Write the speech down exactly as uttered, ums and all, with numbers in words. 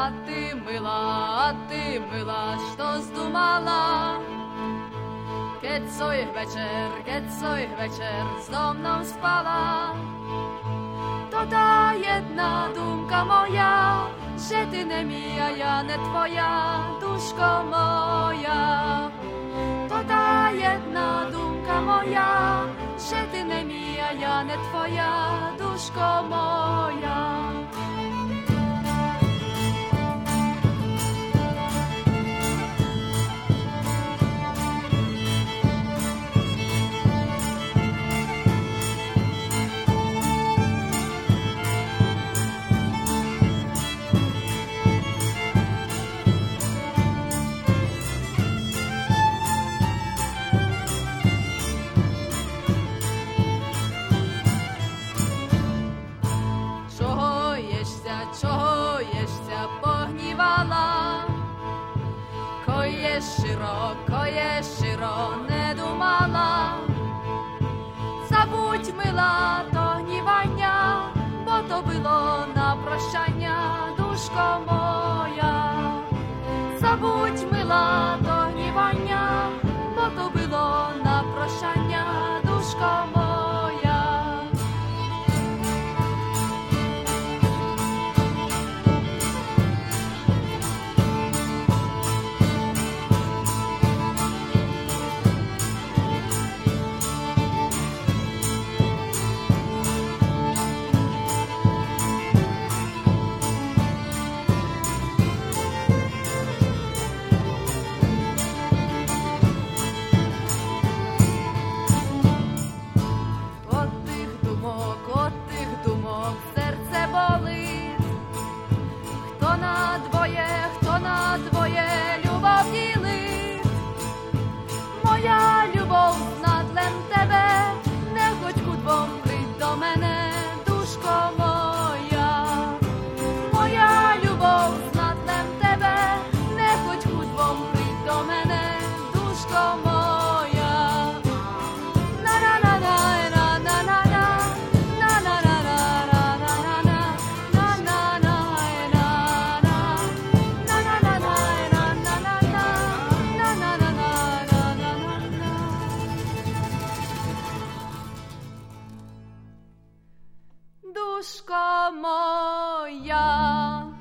А ти мила, а ти мила, що здумала? Keď svojich večer, keď svojich večer so mnou spala. To tá jedna думка moja, že ty nemí a ja ne tvoja, duško moja. To tá jedna думка moja, že ty nemí a ja ne tvoja, duško moja. Чого єшся погнівала? Кое щиро, кое щиро не думала. Забудь, мила, то гнівання, бо то було на прощання, душко моя. Забудь, мила, то гнівання, бо то було на прощання, душко моя. Моя любов знадлен тебе, не хоч кудвом прийдь до мене, душко моя. Моя любов знадлен тебе, не хоч кудвом прийдь до мене, душко моя. На-на-на-на, на-на-на-на, на-на-на-на-на-на-на, на-на-на-на-на, Duszko moja.